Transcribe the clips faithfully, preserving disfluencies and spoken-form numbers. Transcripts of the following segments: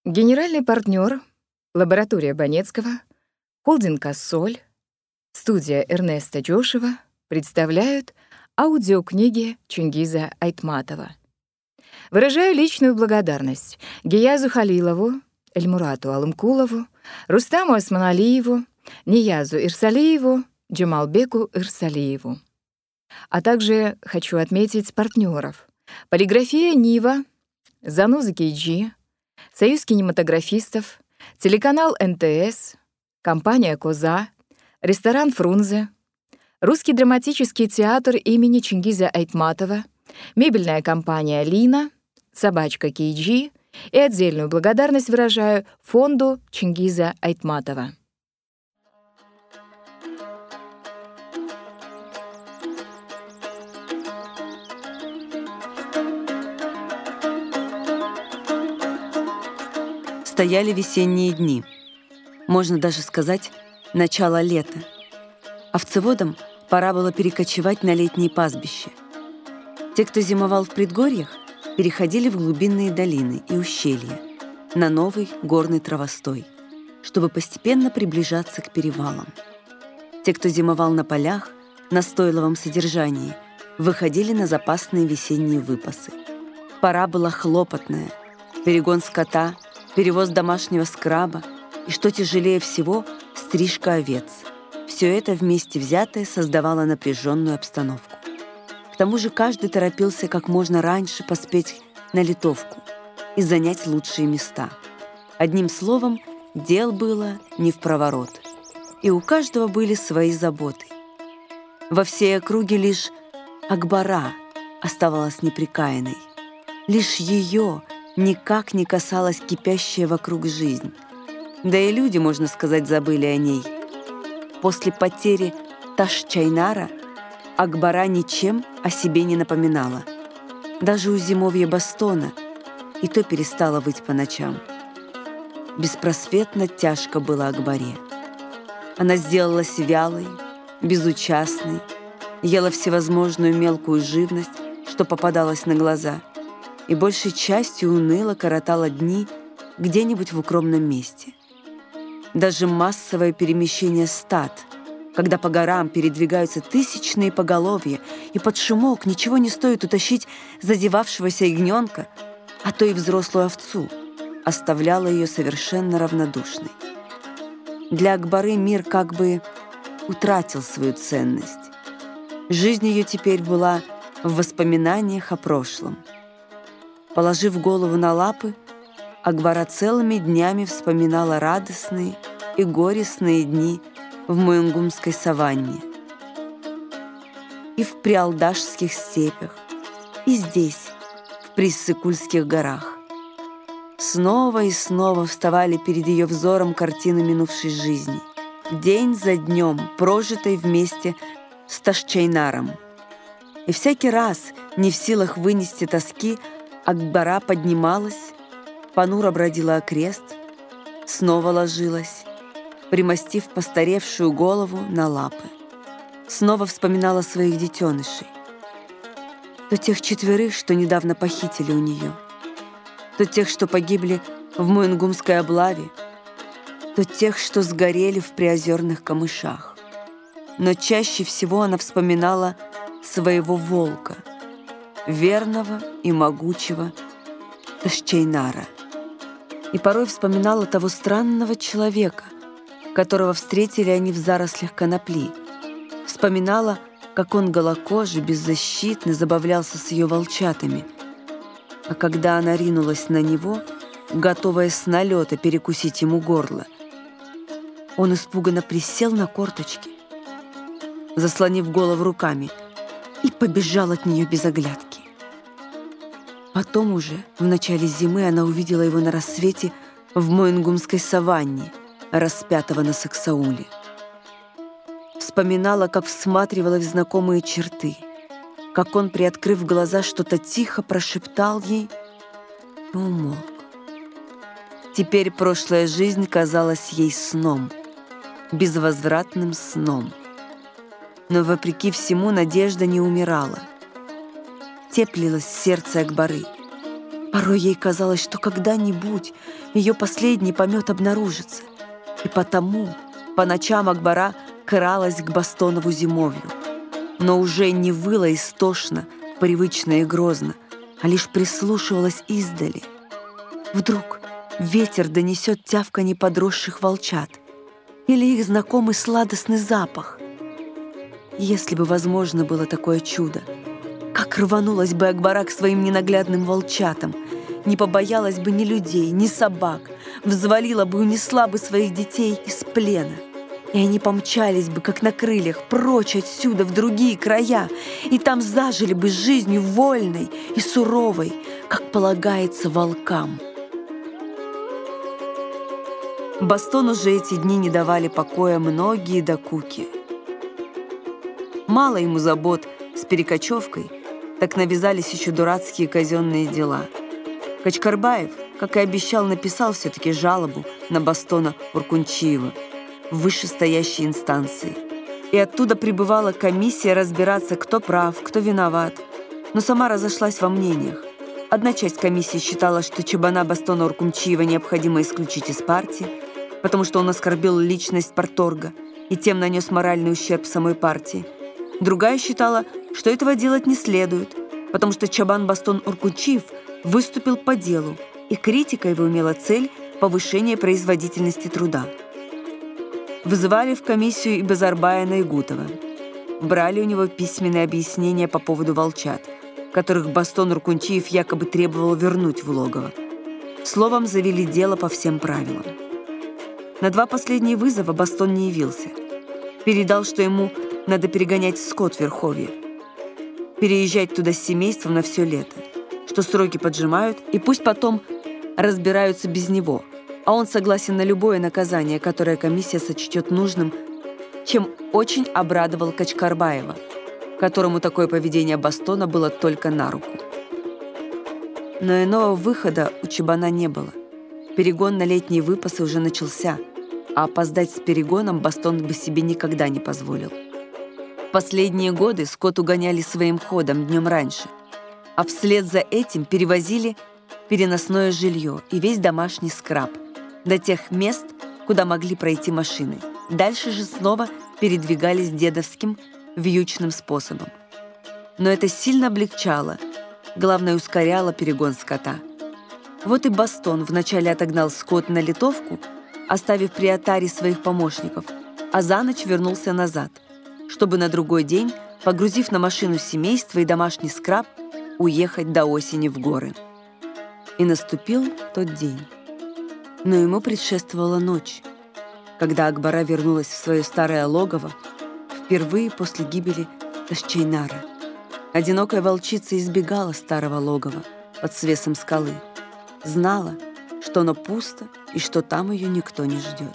Генеральный партнер, лаборатория Банецкого, холдинг «Ассоль», студия Эрнеста Дёшева представляют аудиокниги Чингиза Айтматова. Выражаю личную благодарность Гиязу Халилову, Эльмурату Алымкулову, Рустаму Османалиеву, Ниязу Ирсалиеву, Джамалбеку Ирсалиеву. А также хочу отметить партнеров: Полиграфия Нива, Заноза Кейджи, Союз кинематографистов, телеканал эн тэ эс, компания «Коза», ресторан «Фрунзе», Русский драматический театр имени Чингиза Айтматова, мебельная компания «Лина», собачка Кейджи, и отдельную благодарность выражаю фонду Чингиза Айтматова. Стояли весенние дни. Можно даже сказать, начало лета. Овцеводам пора было перекочевать на летние пастбища. Те, кто зимовал в предгорьях, переходили в глубинные долины и ущелья, на новый горный травостой, чтобы постепенно приближаться к перевалам. Те, кто зимовал на полях, на стойловом содержании, выходили на запасные весенние выпасы. Пора была хлопотная: перегон скота, перевоз домашнего скраба и, что тяжелее всего, стрижка овец. Все это вместе взятое создавало напряженную обстановку. К тому же каждый торопился как можно раньше поспеть на литовку и занять лучшие места. Одним словом, дел было не впроворот, и у каждого были свои заботы. Во всей округе лишь Акбара оставалась непрекаянной. Лишь ее никак не касалась кипящая вокруг жизнь. Да и люди, можно сказать, забыли о ней. После потери Таш-Чайнара Акбара ничем о себе не напоминала. Даже у зимовья Бастона и то перестала выть по ночам. Беспросветно тяжко было Акбаре. Она сделалась вялой, безучастной, ела всевозможную мелкую живность, что попадалось на глаза, и большей частью уныло коротала дни где-нибудь в укромном месте. Даже массовое перемещение стад, когда по горам передвигаются тысячные поголовья, и под шумок ничего не стоит утащить зазевавшегося ягненка, а то и взрослую овцу, оставляло ее совершенно равнодушной. Для Акбары мир как бы утратил свою ценность. Жизнь ее теперь была в воспоминаниях о прошлом. Положив голову на лапы, Акбара целыми днями вспоминала радостные и горестные дни в Моюнгумской саванне, и в Приалдашских степях, и здесь, в Приссыкульских горах. Снова и снова вставали перед ее взором картины минувшей жизни, день за днем, прожитой вместе с Таш-Чайнаром. И всякий раз, не в силах вынести тоски, Акбара поднималась, понуро бродила окрест, снова ложилась, примостив постаревшую голову на лапы. Снова вспоминала своих детенышей. То тех четверых, что недавно похитили у нее, то тех, что погибли в Моюнгумской облаве, то тех, что сгорели в приозерных камышах. Но чаще всего она вспоминала своего волка, верного и могучего Таш-Чайнара. И порой вспоминала того странного человека, которого встретили они в зарослях конопли. Вспоминала, как он голокожий, беззащитный, забавлялся с ее волчатами. А когда она ринулась на него, готовая с налета перекусить ему горло, он испуганно присел на корточки, заслонив голову руками, и побежал от нее без оглядки. Потом уже, в начале зимы, она увидела его на рассвете в Моюнгумской саванне, распятого на Саксауле. Вспоминала, как всматривала в знакомые черты, как он, приоткрыв глаза, что-то тихо прошептал ей и умолк. Теперь прошлая жизнь казалась ей сном, безвозвратным сном. Но, вопреки всему, надежда не умирала. Теплилось сердце Акбары. Порой ей казалось, что когда-нибудь ее последний помет обнаружится. И потому по ночам Акбара кралась к Бастонову зимовью. Но уже не выла истошно, привычно и грозно, а лишь прислушивалась издали. Вдруг ветер донесет тявканье подросших волчат или их знакомый сладостный запах. Если бы возможно было такое чудо, как рванулась бы Акбара к своим ненаглядным волчатам, не побоялась бы ни людей, ни собак, взвалила бы и унесла бы своих детей из плена. И они помчались бы, как на крыльях, прочь отсюда, в другие края, и там зажили бы жизнью вольной и суровой, как полагается волкам. Бастону же эти дни не давали покоя многие докуки. Мало ему забот с перекочевкой, так навязались еще дурацкие казенные дела. Качкарбаев, как и обещал, написал все-таки жалобу на Бастона Уркунчиева в вышестоящей инстанции. И оттуда прибывала комиссия разбираться, кто прав, кто виноват. Но сама разошлась во мнениях. Одна часть комиссии считала, что Чабана Бастона Уркунчиева необходимо исключить из партии, потому что он оскорбил личность парторга и тем нанес моральный ущерб самой партии. Другая считала, что этого делать не следует, потому что Чабан Бастон Уркунчиев выступил по делу, и критика его имела цель повышения производительности труда. Вызывали в комиссию и Базарбая Игутова. Брали у него письменные объяснения по поводу волчат, которых Бастон Уркунчиев якобы требовал вернуть в логово. Словом, завели дело по всем правилам. На два последние вызова Бастон не явился. Передал, что ему надо перегонять скот в Верховье, переезжать туда с семейством на все лето, что сроки поджимают, и пусть потом разбираются без него, а он согласен на любое наказание, которое комиссия сочтет нужным, чем очень обрадовал Качкарбаева, которому такое поведение Бастона было только на руку. Но иного выхода у Чабана не было. Перегон на летние выпасы уже начался, а опоздать с перегоном Бастон бы себе никогда не позволил. В последние годы скот угоняли своим ходом днем раньше, а вслед за этим перевозили переносное жилье и весь домашний скраб до тех мест, куда могли пройти машины. Дальше же снова передвигались дедовским вьючным способом. Но это сильно облегчало, главное, ускоряло перегон скота. Вот и Бастон вначале отогнал скот на литовку, оставив при отаре своих помощников, а за ночь вернулся назад, чтобы на другой день, погрузив на машину семейство и домашний скраб, уехать до осени в горы. И наступил тот день. Но ему предшествовала ночь, когда Акбара вернулась в свое старое логово впервые после гибели Ташчайнара. Одинокая волчица избегала старого логова под свесом скалы, знала, что оно пусто и что там ее никто не ждет.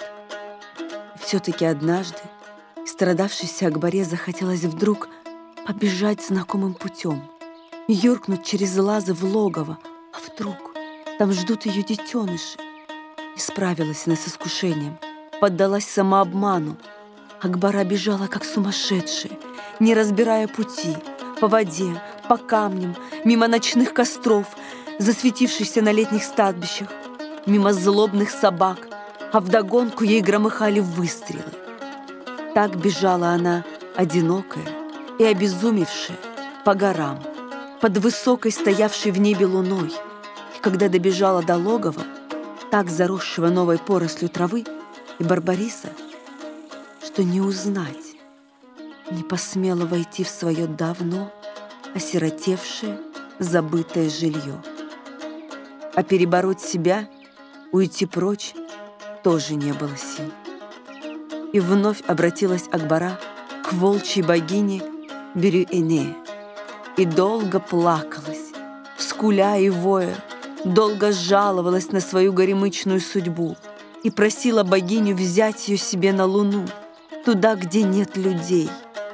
И все-таки однажды страдавшейся Акбаре захотелось вдруг побежать знакомым путем, юркнуть через лазы в логово, а вдруг там ждут ее детеныши. И справилась она с искушением, поддалась самообману. Акбара бежала, как сумасшедшая, не разбирая пути, по воде, по камням, мимо ночных костров, засветившихся на летних стадбищах, мимо злобных собак, а вдогонку ей громыхали выстрелы. Так бежала она, одинокая и обезумевшая, по горам, под высокой стоявшей в небе луной. И когда добежала до логова, так заросшего новой порослью травы и барбариса, что не узнать, не посмела войти в свое давно осиротевшее, забытое жилье. А перебороть себя, уйти прочь, тоже не было сил. И вновь обратилась Акбара к волчьей богине Берю-Эне и долго плакалась, скуля и воя, долго жаловалась на свою горемычную судьбу и просила богиню взять ее себе на луну, туда, где нет людей.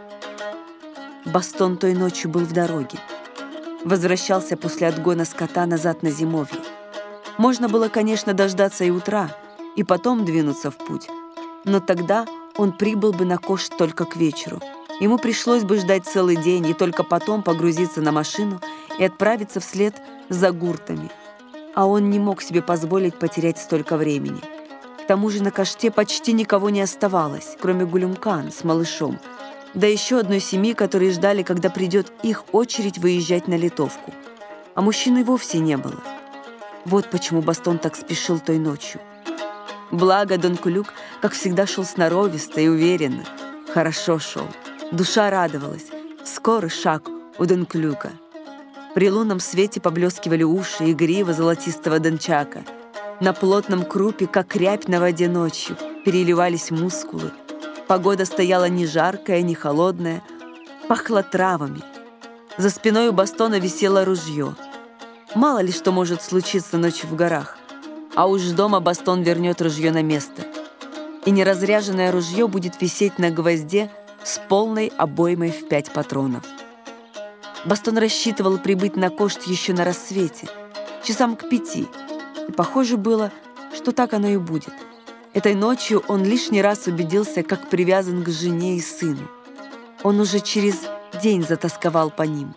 Бастон той ночью был в дороге. Возвращался после отгона скота назад на зимовье. Можно было, конечно, дождаться и утра, и потом двинуться в путь, но тогда он прибыл бы на Кош только к вечеру. Ему пришлось бы ждать целый день и только потом погрузиться на машину и отправиться вслед за гуртами, а он не мог себе позволить потерять столько времени. К тому же на каште почти никого не оставалось, кроме Гулюмкан с малышом, да еще одной семьи, которые ждали, когда придет их очередь выезжать на литовку. А мужчин и вовсе не было. Вот почему Бастон так спешил той ночью. Благо Дон Кулюк, как всегда, шел сноровисто и уверенно. Хорошо шел. Душа радовалась. Скорый шаг у Дон Кулюка. При лунном свете поблескивали уши и грива золотистого дончака. На плотном крупе, как рябь на воде ночью, переливались мускулы. Погода стояла не жаркая, не холодная, пахла травами. За спиной у Бастона висело ружье. Мало ли что может случиться ночью в горах. А уж дома Бастон вернет ружье на место. И неразряженное ружье будет висеть на гвозде с полной обоймой в пять патронов. Бастон рассчитывал прибыть на Кошт еще на рассвете, часам к пяти. И похоже было, что так оно и будет. Этой ночью он лишний раз убедился, как привязан к жене и сыну. Он уже через день затосковал по ним.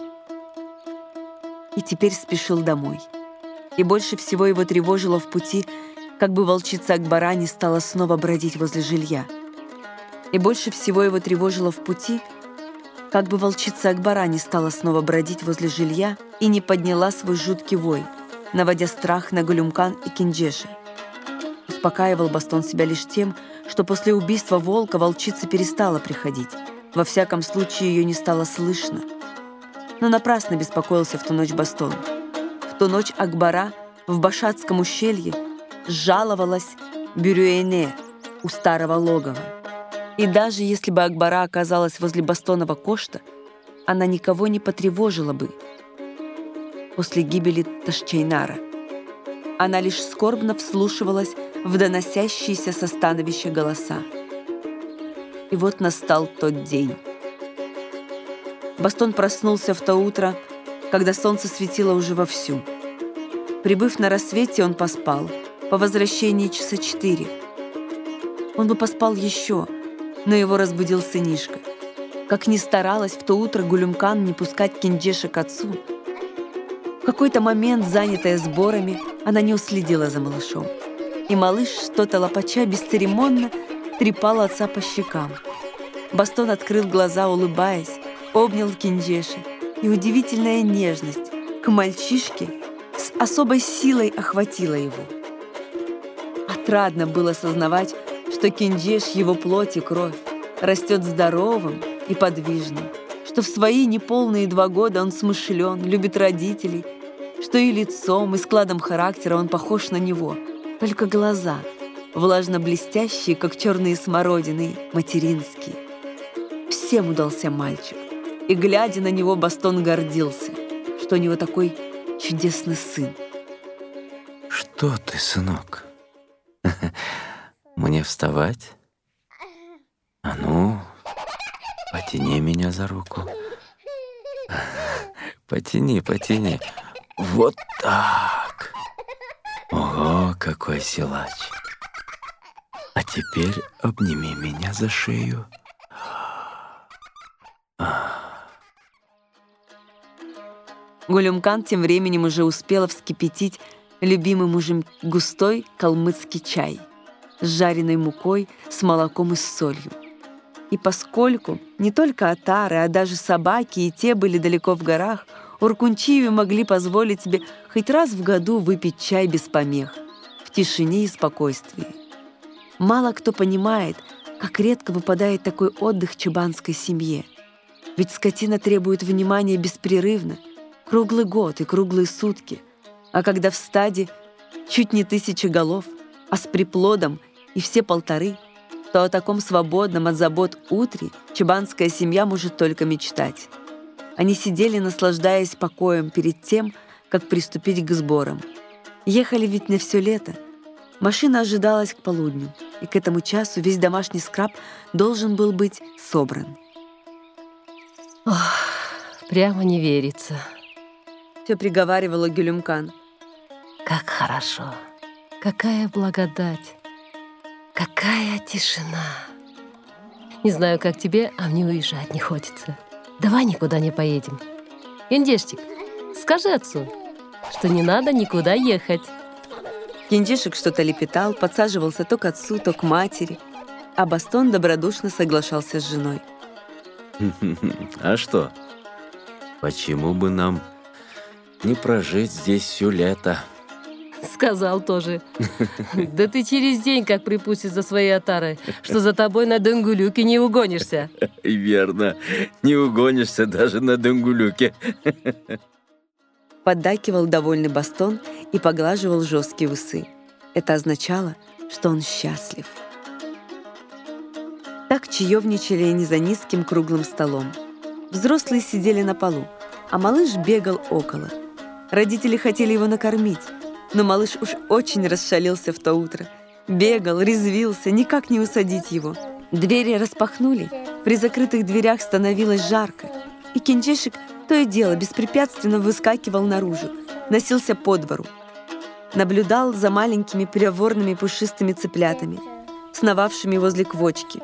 И теперь спешил домой. И больше всего его тревожило в пути, как бы волчица Акбара не стала снова бродить возле жилья. И больше всего его тревожило в пути, как бы волчица Акбара не стала снова бродить возле жилья и не подняла свой жуткий вой, наводя страх на Гулюмкан и Кинджеша. Успокаивал Бастон себя лишь тем, что после убийства волка волчица перестала приходить. Во всяком случае, ее не стало слышно. Но напрасно беспокоился в ту ночь Бастон. В ту ночь Акбара в Башатском ущелье жаловалась Бюрюэне у старого логова. И даже если бы Акбара оказалась возле Бастонова Кошта, она никого не потревожила бы после гибели Ташчайнара. Она лишь скорбно вслушивалась в доносящиеся со становища голоса. И вот настал тот день. Бастон проснулся в то утро, когда солнце светило уже вовсю. Прибыв на рассвете, он поспал. По возвращении часа четыре. Он бы поспал еще, но его разбудил сынишка. Как ни старалась в то утро Гулюмкан не пускать Кинджеша к отцу, в какой-то момент, занятая сборами, она не уследила за малышом. И малыш, что-то лопача, бесцеремонно трепал отца по щекам. Бастон открыл глаза, улыбаясь, обнял Кинджеша, и удивительная нежность к мальчишке с особой силой охватила его. Отрадно было сознавать, что Кинджеш, его плоть и кровь, растет здоровым и подвижным, что в свои неполные два года он смышлен, любит родителей, что и лицом, и складом характера он похож на него, только глаза, влажно-блестящие, как черные смородины, материнские. Всем удался мальчик, и, глядя на него, Бастон гордился, что у него такой чудесный сын. Что ты, сынок? Мне вставать? А ну, потяни меня за руку. Потяни, потяни. Вот так. Ого, какой силач. А теперь обними меня за шею. Гулюмкан тем временем уже успела вскипятить любимый мужем густой калмыцкий чай с жареной мукой, с молоком и с солью. И поскольку не только отары, а даже собаки и те были далеко в горах, уркунчиевы могли позволить себе хоть раз в году выпить чай без помех, в тишине и спокойствии. Мало кто понимает, как редко выпадает такой отдых чабанской семье. Ведь скотина требует внимания беспрерывно, круглый год и круглые сутки. А когда в стаде чуть не тысяча голов, а с приплодом и все полторы, то о таком свободном от забот утре чабанская семья может только мечтать. Они сидели, наслаждаясь покоем перед тем, как приступить к сборам. Ехали ведь на все лето. Машина ожидалась к полудню, и к этому часу весь домашний скраб должен был быть собран. Ох, прямо не верится. Все приговаривала Гулюмкан. Как хорошо, какая благодать, какая тишина. Не знаю, как тебе, а мне уезжать не хочется. Давай никуда не поедем. Индештик, скажи отцу, что не надо никуда ехать. Киндишек что-то лепетал, подсаживался то к отцу, то к матери, а Бастон добродушно соглашался с женой. А что? Почему бы нам не прожить здесь все лето? Сказал тоже. Да ты через день как припустишь за своей отарой, что за тобой на Донгулюке не угонишься. Верно, не угонишься даже на Донгулюке. Поддакивал довольный Бастон и поглаживал жесткие усы. Это означало, что он счастлив. Так чаевничали они за низким круглым столом. Взрослые сидели на полу, а малыш бегал около. Родители хотели его накормить, но малыш уж очень расшалился в то утро. Бегал, резвился, никак не усадить его. Двери распахнули, при закрытых дверях становилось жарко, и Киндишек то и дело беспрепятственно выскакивал наружу, носился по двору. Наблюдал за маленькими проворными пушистыми цыплятами, сновавшими возле квочки.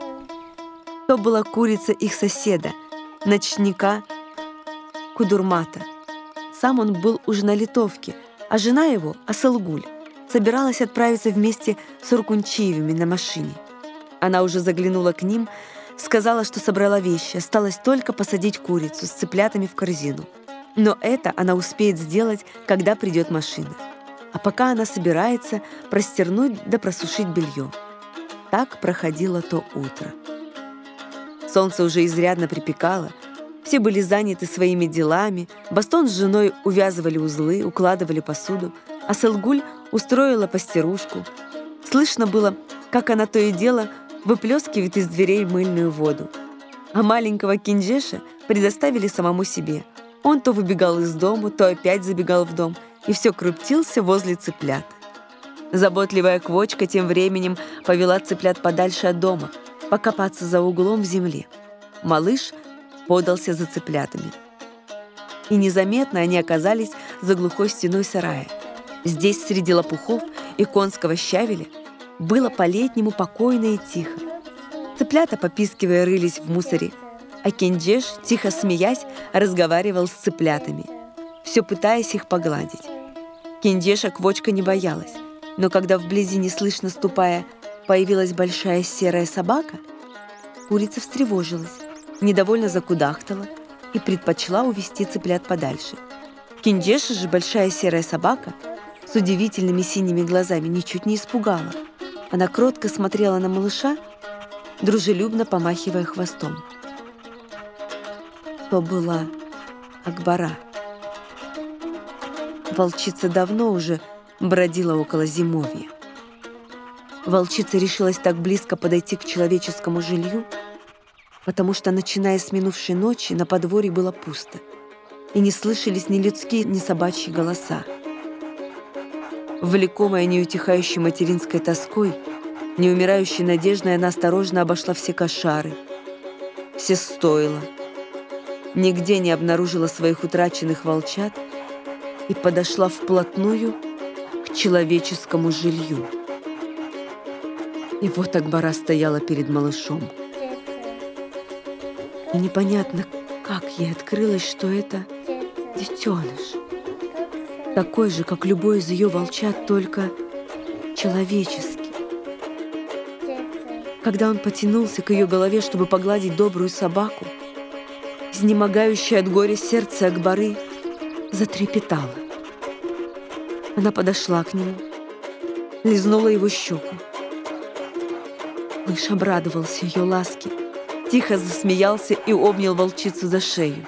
То была курица их соседа, ночника Кудурмата. Сам он был уже на литовке, а жена его, Асылгуль, собиралась отправиться вместе с Уркунчиевыми на машине. Она уже заглянула к ним, сказала, что собрала вещи, осталось только посадить курицу с цыплятами в корзину. Но это она успеет сделать, когда придет машина. А пока она собирается простернуть да просушить белье. Так проходило то утро. Солнце уже изрядно припекало, все были заняты своими делами, Бастон с женой увязывали узлы, укладывали посуду, а Асылгуль устроила пастерушку. Слышно было, как она то и дело выплескивает из дверей мыльную воду. А маленького Киндиша предоставили самому себе. Он то выбегал из дома, то опять забегал в дом и все крутился возле цыплят. Заботливая квочка тем временем повела цыплят подальше от дома, покопаться за углом в земле. Малыш подался за цыплятами. И незаметно они оказались за глухой стеной сарая. Здесь, среди лопухов и конского щавеля, было по-летнему покойно и тихо. Цыплята, попискивая, рылись в мусоре, а Киндиш, тихо смеясь, разговаривал с цыплятами, все пытаясь их погладить. Киндиша квочка не боялась, но когда вблизи, неслышно ступая, появилась большая серая собака, курица встревожилась, недовольно закудахтала и предпочла увести цыплят подальше. Киндиша же, большая серая собака, с удивительными синими глазами, ничуть не испугала. Она кротко смотрела на малыша, дружелюбно помахивая хвостом. То была Акбара. Волчица давно уже бродила около зимовья. Волчица решилась так близко подойти к человеческому жилью, потому что, начиная с минувшей ночи, на подворье было пусто, и не слышались ни людские, ни собачьи голоса. Влекомая неутихающей материнской тоской, неумирающей надеждой, она осторожно обошла все кошары, все стойла, нигде не обнаружила своих утраченных волчат и подошла вплотную к человеческому жилью. И вот Акбара стояла перед малышом. И непонятно, как ей открылось, что это детеныш. Такой же, как любой из ее волчат, только человеческий. Когда он потянулся к ее голове, чтобы погладить добрую собаку, изнемогающее от горя сердце Акбары затрепетало. Она подошла к нему, лизнула его щеку. Мышь обрадовался ее ласке, тихо засмеялся и обнял волчицу за шею.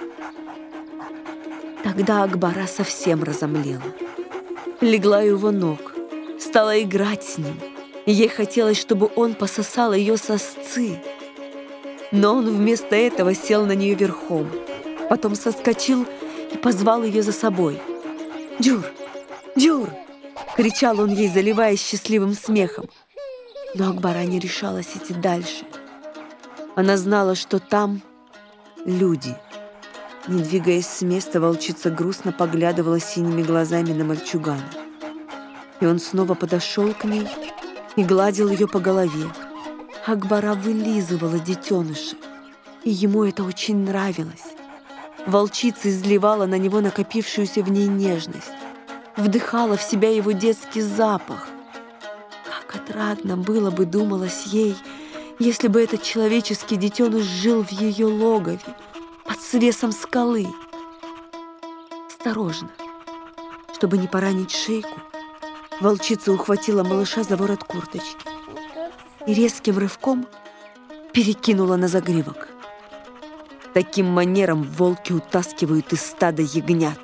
Тогда Акбара совсем разомлела. Легла у его ног, стала играть с ним. Ей хотелось, чтобы он пососал ее сосцы. Но он вместо этого сел на нее верхом, потом соскочил и позвал ее за собой. «Джур! Джур!» — кричал он ей, заливаясь счастливым смехом. Но Акбара не решалась идти дальше. Она знала, что там люди. Не двигаясь с места, волчица грустно поглядывала синими глазами на мальчугана. И он снова подошел к ней и гладил ее по голове. Акбара вылизывала детеныша, и ему это очень нравилось. Волчица изливала на него накопившуюся в ней нежность. вдыхала в себя его детский запах. Как отрадно было бы, думалось ей, если бы этот человеческий детеныш жил в ее логове, под свесом скалы. Осторожно, чтобы не поранить шейку, волчица ухватила малыша за ворот курточки и резким рывком перекинула на загривок. Таким манером волки утаскивают из стада ягнят.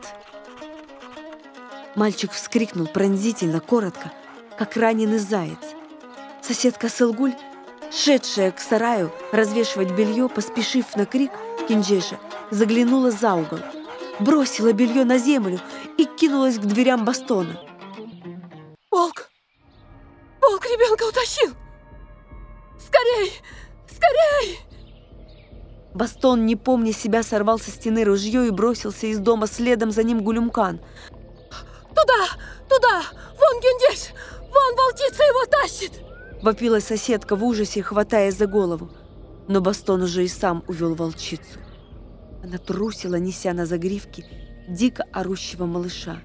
Мальчик вскрикнул пронзительно, коротко, как раненый заяц. Соседка Сылгуль, шедшая к сараю развешивать белье, поспешив на крик Кинжеша, заглянула за угол, бросила белье на землю и кинулась к дверям Бастона. «Волк! Волк ребенка утащил! Скорей! Скорей!» Бастон, не помня себя, сорвал со стены ружье и бросился из дома, следом за ним Гулюмкан. «Туда! Туда! Вон Кинжеш! Вон волчица его тащит!» Вопила соседка в ужасе, хватаясь за голову. Но Бастон уже и сам увел волчицу. Она трусила, неся на загривке дико орущего малыша.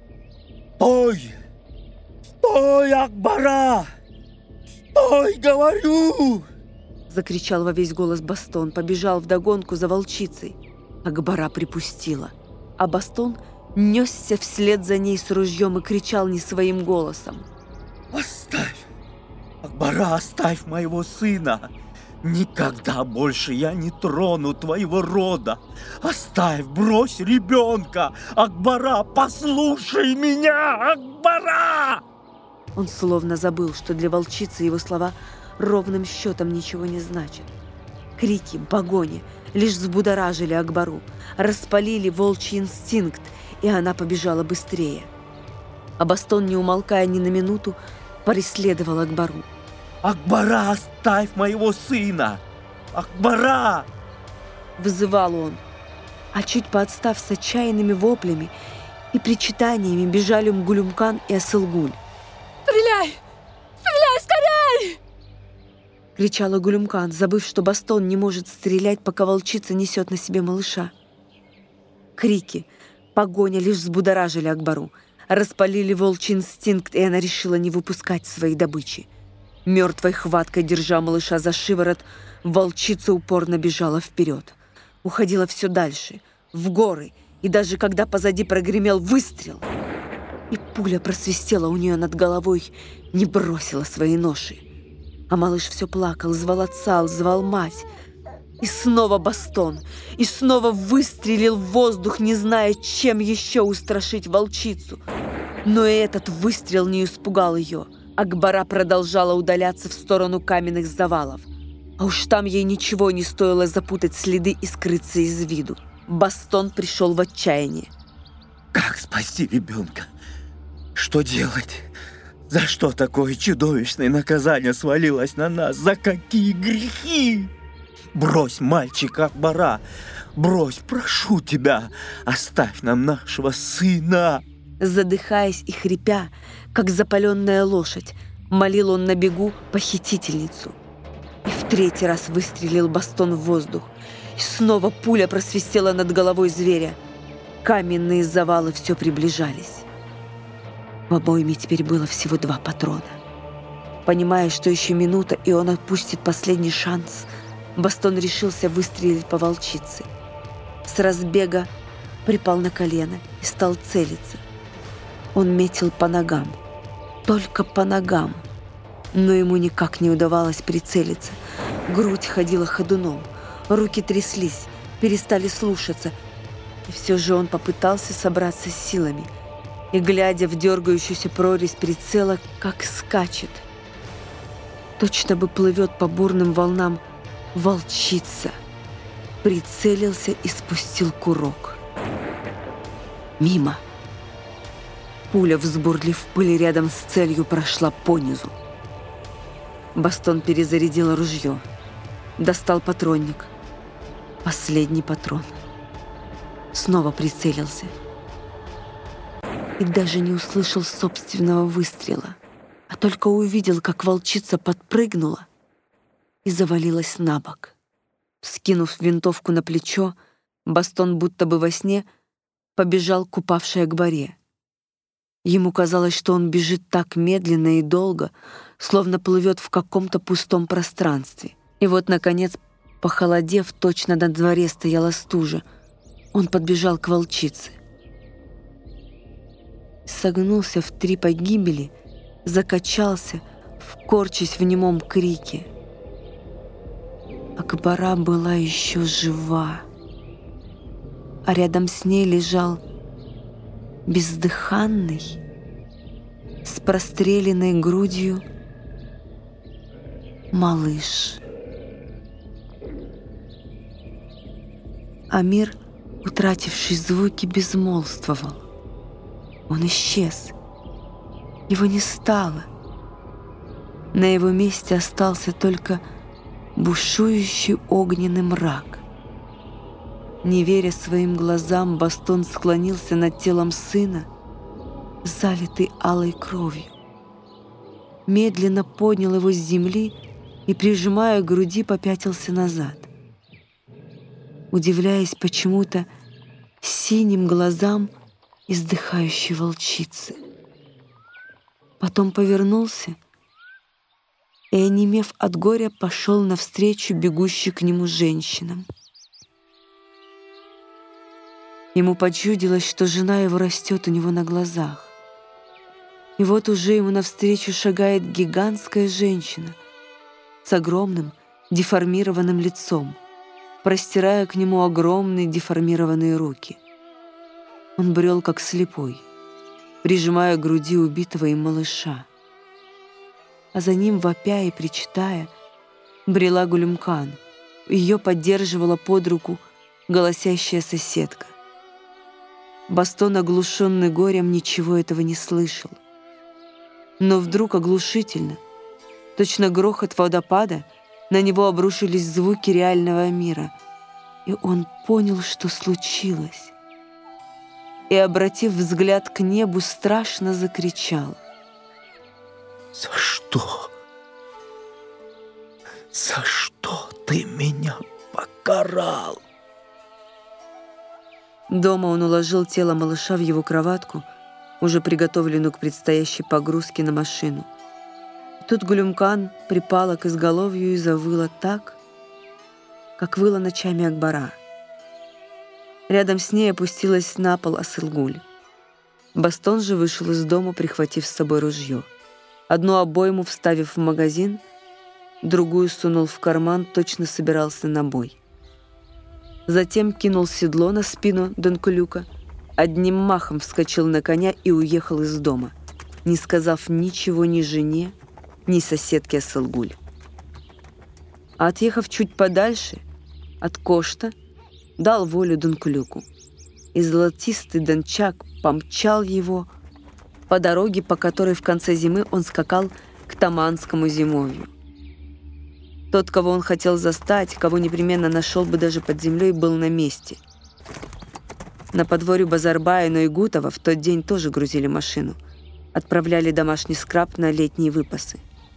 «Стой! Стой, Акбара! Стой, говорю!» Закричал во весь голос Бастон, побежал вдогонку за волчицей. Акбара припустила, а Бастон несся вслед за ней с ружьем и кричал не своим голосом. «Оставь! Акбара, оставь моего сына! Никогда больше я не трону твоего рода! Оставь, брось ребенка! Акбара, послушай меня! Акбара!» Он словно забыл, что для волчицы его слова ровным счетом ничего не значат. Крики, погони лишь взбудоражили Акбару, распалили волчий инстинкт, и она побежала быстрее. А Бастон, не умолкая ни на минуту, преследовал Акбару. «Акбара, оставь моего сына! Акбара!» Вызывал он, а чуть поотстав с отчаянными воплями и причитаниями бежали Мгулюмкан и Асылгуль. «Стреляй! Стреляй скорей!» Кричала Гулюмкан, забыв, что Бастон не может стрелять, пока волчица несет на себе малыша. Крики, погоня лишь взбудоражили Акбару, распалили волчий инстинкт, и она решила не выпускать своей добычи. Мертвой хваткой, держа малыша за шиворот, волчица упорно бежала вперед. Уходила все дальше, в горы, и даже когда позади прогремел выстрел, и пуля просвистела у нее над головой, не бросила своей ноши. А малыш все плакал, звал отца, звал мать. И снова Бастон, и снова выстрелил в воздух, не зная, чем еще устрашить волчицу. Но и этот выстрел не испугал ее. Акбара продолжала удаляться в сторону каменных завалов. А уж там ей ничего не стоило запутать следы и скрыться из виду. Бастон пришел в отчаяние. «Как спасти ребенка? Что делать? За что такое чудовищное наказание свалилось на нас? За какие грехи? Брось мальчика, Акбара! Брось, прошу тебя! Оставь нам нашего сына!» Задыхаясь и хрипя, как запаленная лошадь, молил он на бегу похитительницу. И в третий раз выстрелил Бастон в воздух. И снова пуля просвистела над головой зверя. Каменные завалы все приближались. В обойме теперь было всего два патрона. Понимая, что еще минута, и он отпустит последний шанс, Бастон решился выстрелить по волчице. С разбега припал на колено и стал целиться. Он метил по ногам, только по ногам, но ему никак не удавалось прицелиться. Грудь ходила ходуном, руки тряслись, перестали слушаться. И все же он попытался собраться с силами и, глядя в дергающуюся прорезь прицела, как скачет. Точно бы плывет по бурным волнам волчица. Прицелился и спустил курок. Мимо. Пуля, взбурлив пыли рядом с целью, прошла понизу. Бастон перезарядил ружье. Достал патронник. Последний патрон. Снова прицелился. И даже не услышал собственного выстрела, а только увидел, как волчица подпрыгнула и завалилась на бок. Скинув винтовку на плечо, Бастон будто бы во сне побежал к упавшей Акбаре. Ему казалось, что он бежит так медленно и долго, словно плывет в каком-то пустом пространстве. И вот, наконец, похолодев, точно на дворе стояла стужа, он подбежал к волчице. Согнулся в три погибели, закачался, вкорчась в немом крике. Акбара была еще жива, а рядом с ней лежал бездыханный, с простреленной грудью малыш. Амир, утративший звуки, безмолвствовал. Он исчез. Его не стало. На его месте остался только бушующий огненный мрак. Не веря своим глазам, Бастон склонился над телом сына, залитый алой кровью. Медленно поднял его с земли и, прижимая к груди, попятился назад, удивляясь почему-то синим глазам издыхающей волчицы. Потом повернулся и, онемев от горя, пошел навстречу бегущей к нему женщинам. Ему почудилось, что жена его растет у него на глазах. И вот уже ему навстречу шагает гигантская женщина с огромным деформированным лицом, простирая к нему огромные деформированные руки. Он брел как слепой, прижимая к груди убитого им малыша. А за ним, вопя и причитая, брела Гулюмкан. Ее поддерживала под руку голосящая соседка. Бастон, оглушенный горем, ничего этого не слышал. Но вдруг оглушительно, точно грохот водопада, на него обрушились звуки реального мира, и он понял, что случилось. И, обратив взгляд к небу, страшно закричал: «За что? За что ты меня покарал?» Дома он уложил тело малыша в его кроватку, уже приготовленную к предстоящей погрузке на машину. И тут Гулюмкан припала к изголовью и завыла так, как выла ночами Акбара. Рядом с ней опустилась на пол Асылгуль. Бастон же вышел из дома, прихватив с собой ружье. Одну обойму вставив в магазин, другую сунул в карман, точно собирался на бой. Затем кинул седло на спину Донкулюка, одним махом вскочил на коня и уехал из дома, не сказав ничего ни жене, ни соседке Асылгуль. А отъехав чуть подальше от Кошта, дал волю Донкулюку, и золотистый дончак помчал его по дороге, по которой в конце зимы он скакал к Таманскому зимовью. Тот, кого он хотел застать, кого непременно нашел бы даже под землей, был на месте. На подворье Базарбая и Нойгутова в тот день тоже грузили машину, отправляли домашний скраб на летние выпасы.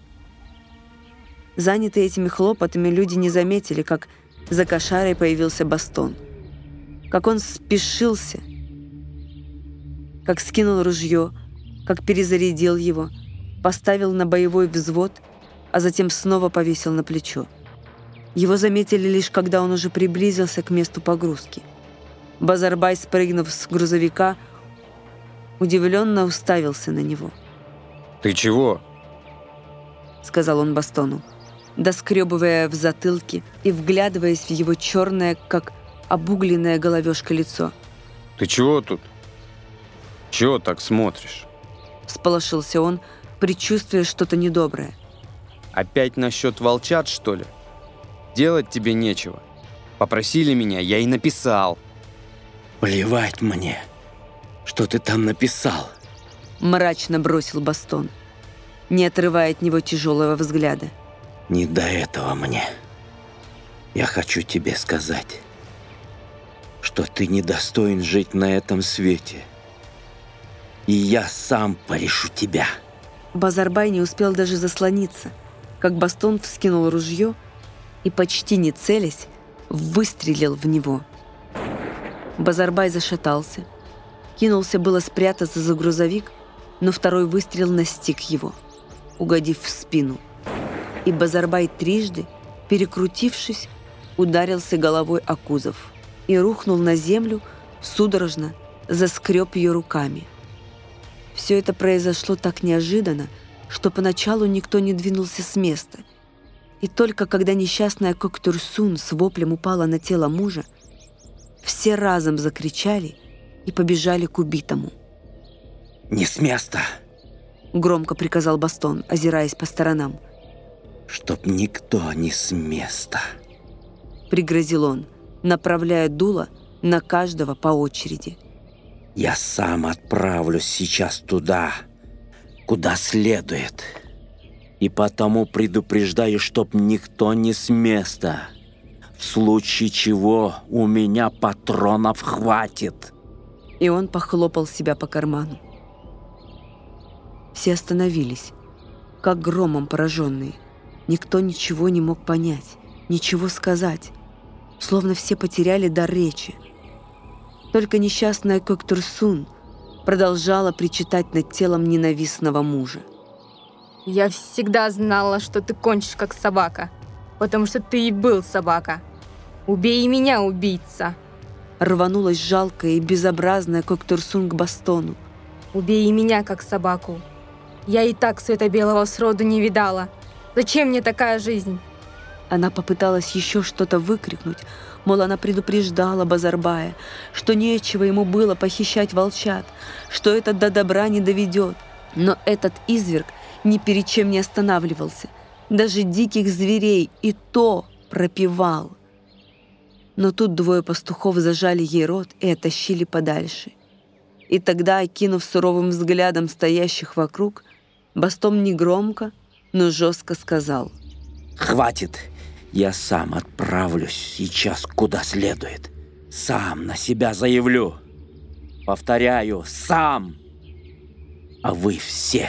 Занятые этими хлопотами, люди не заметили, как за кошарой появился Бастон, как он спешился, как скинул ружье, как перезарядил его, поставил на боевой взвод, а затем снова повесил на плечо. Его заметили лишь, когда он уже приблизился к месту погрузки. Базарбай, спрыгнув с грузовика, удивленно уставился на него. «Ты чего?» — сказал он Бастону, доскребывая в затылке и вглядываясь в его черное, как обугленная головешка, лицо. «Ты чего тут? Чего так смотришь?» Всполошился он, предчувствуя что-то недоброе. «Опять насчет волчат, что ли? Делать тебе нечего. Попросили меня, я и написал». «Плевать мне, что ты там написал», — мрачно бросил Бастон, не отрывая от него тяжелого взгляда. «Не до этого мне. Я хочу тебе сказать, что ты недостоин жить на этом свете. И я сам порешу тебя». Базарбай не успел даже заслониться, как Бастон вскинул ружье и, почти не целясь, выстрелил в него. Базарбай зашатался, кинулся было спрятаться за грузовик, но второй выстрел настиг его, угодив в спину. И Базарбай трижды, перекрутившись, ударился головой о кузов и рухнул на землю, судорожно заскреб ее руками. Все это произошло так неожиданно, что поначалу никто не двинулся с места. И только когда несчастная Коктурсун с воплем упала на тело мужа, все разом закричали и побежали к убитому. «Не с места!» — громко приказал Бастон, озираясь по сторонам. «Чтоб никто не с места!» — пригрозил он, направляя дуло на каждого по очереди. «Я сам отправлюсь сейчас туда, куда следует. И потому предупреждаю, чтоб никто не с места. В случае чего у меня патронов хватит». И он похлопал себя по карману. Все остановились, как громом пораженные. Никто ничего не мог понять, ничего сказать, словно все потеряли дар речи. Только несчастная Коктурсун продолжала причитать над телом ненавистного мужа. «Я всегда знала, что ты кончишь как собака, потому что ты и был собака. Убей меня, убийца!» Рванулась жалкая и безобразная Коктурсун к Бастону. «Убей и меня, как собаку. Я и так света белого сроду не видала. Зачем мне такая жизнь?» Она попыталась еще что-то выкрикнуть, мол, она предупреждала Базарбая, что нечего ему было похищать волчат, что это до добра не доведет. Но этот изверг ни перед чем не останавливался, даже диких зверей и то пропевал. Но тут двое пастухов зажали ей рот и оттащили подальше. И тогда, окинув суровым взглядом стоящих вокруг, Бастон негромко, но жестко сказал: «Хватит! Я сам отправлюсь сейчас куда следует. Сам на себя заявлю. Повторяю, сам! А вы все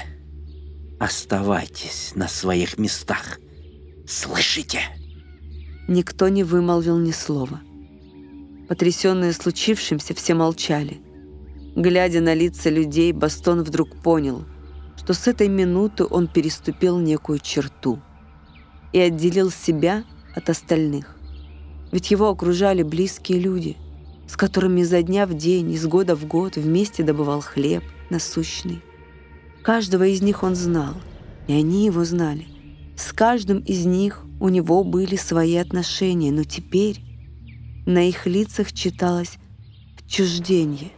оставайтесь на своих местах. Слышите?» Никто не вымолвил ни слова. Потрясенные случившимся, все молчали. Глядя на лица людей, Бастон вдруг понял, что с этой минуты он переступил некую черту и отделил себя от остальных. Ведь его окружали близкие люди, с которыми изо дня в день, из года в год вместе добывал хлеб насущный. Каждого из них он знал, и они его знали. С каждым из них у него были свои отношения, но теперь на их лицах читалось отчуждение.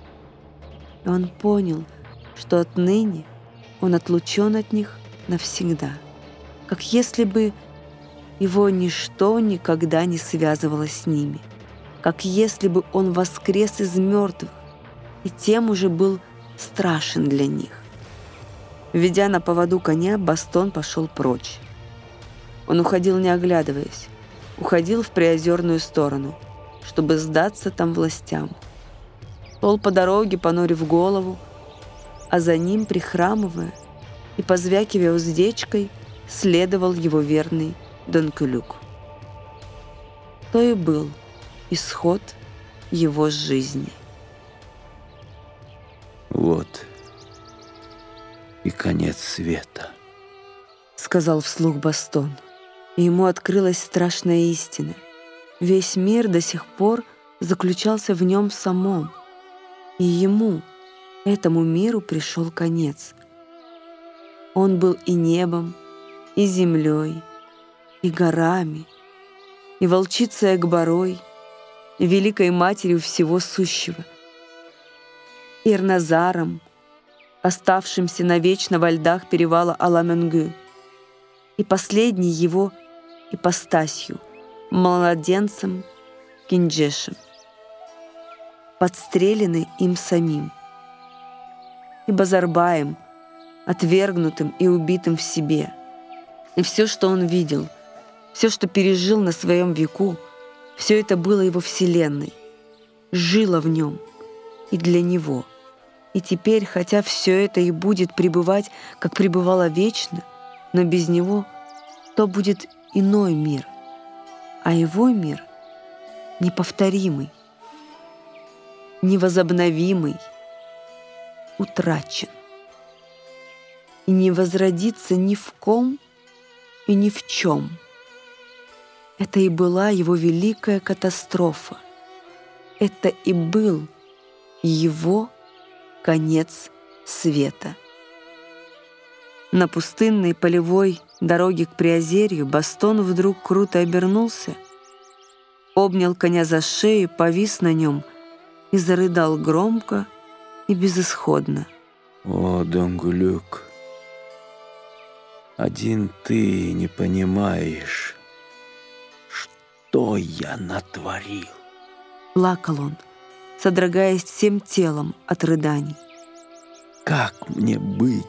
И он понял, что отныне он отлучен от них навсегда, как если бы его ничто никогда не связывало с ними, как если бы он воскрес из мертвых и тем уже был страшен для них. Ведя на поводу коня, Бастон пошел прочь. Он уходил, не оглядываясь, уходил в приозерную сторону, чтобы сдаться там властям. Шел по дороге, понурив голову, а за ним, прихрамывая и позвякивая уздечкой, следовал его верный Донкюлюк. То и был исход его жизни. «Вот и конец света», — сказал вслух Бастон. И ему открылась страшная истина. Весь мир до сих пор заключался в нем самом. И ему, этому миру, пришел конец. Он был и небом, и землей, и горами, и волчицей Акбарой, и великой матерью всего сущего, и Эрназаром, оставшимся навечно во льдах перевала Аламенгю, и последней его ипостасью, младенцем Кинджешем, подстреленный им самим, и Базарбаем, отвергнутым и убитым в себе. И все, что он видел, все, что пережил на своем веку, все это было его вселенной, жило в нем и для него. И теперь, хотя все это и будет пребывать, как пребывало вечно, но без него, то будет иной мир, а его мир неповторимый, невозобновимый, утрачен. и не возродиться ни в ком и ни в чем. Это и была его великая катастрофа. Это и был его конец света. На пустынной полевой дороге к Приозерью Бастон вдруг круто обернулся, обнял коня за шею, повис на нем и зарыдал громко и безысходно. О, Донгулюк, один ты не понимаешь, что я натворил. Плакал он, содрогаясь всем телом от рыданий. Как мне быть?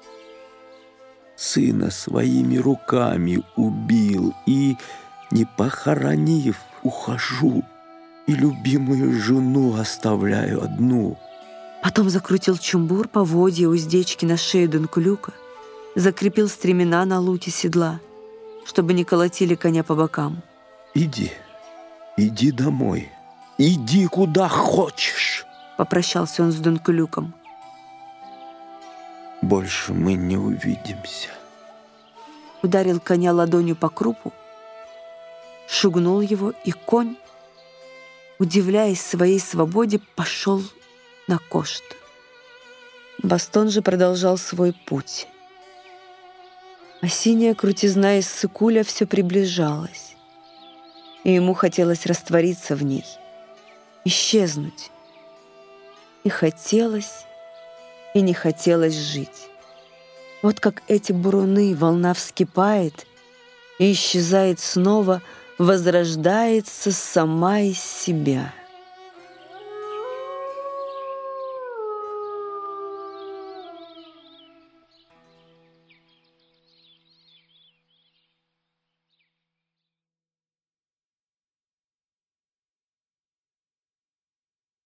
Сына своими руками убил и, не похоронив, ухожу, и любимую жену оставляю одну. Потом закрутил чумбур, поводья, уздечки на шею Донкулюка, закрепил стремена на луке седла, чтобы не колотили коня по бокам. Иди, иди домой, иди куда хочешь, попрощался он с Донкулюком. Больше мы не увидимся. Ударил коня ладонью по крупу, шугнул его, и конь, удивляясь своей свободе, пошел на кошт. Бастон же продолжал свой путь. А синяя крутизна из Сыкуля все приближалась, и ему хотелось раствориться в ней, исчезнуть. И хотелось, и не хотелось жить. Вот как эти буруны, волна вскипает и исчезает снова, возрождается сама из себя.